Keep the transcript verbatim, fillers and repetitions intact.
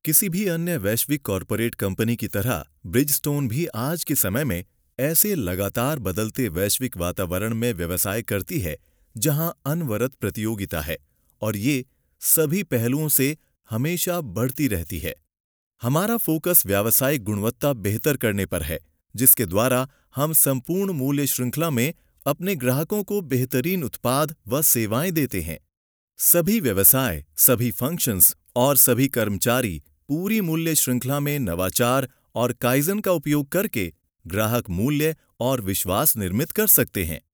किसी भी अन्य वैश्विक कॉरपोरेट कंपनी की तरह ब्रिजस्टोन भी आज के समय में ऐसे लगातार बदलते वैश्विक वातावरण में व्यवसाय करती है जहां अनवरत प्रतियोगिता है और ये सभी पहलुओं से हमेशा बढ़ती रहती है। हमारा फोकस व्यावसायिक गुणवत्ता बेहतर करने पर है, जिसके द्वारा हम संपूर्ण मूल्य श्रृंखला में अपने ग्राहकों को बेहतरीन उत्पाद व सेवाएं देते हैं। सभी व्यवसाय, सभी फंक्शंस और सभी कर्मचारी पूरी मूल्य श्रृंखला में नवाचार और काइजन का उपयोग करके ग्राहक मूल्य और विश्वास निर्मित कर सकते हैं।